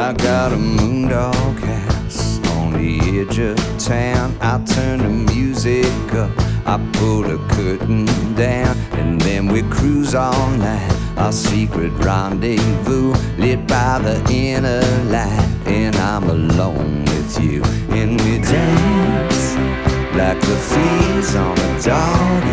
I got a moondog house on the edge of town. I turn the music up, I pull the curtain down, and then we cruise all night. Our secret rendezvous lit by the inner light, and I'm alone with you, and we dance like the fleas on a dog.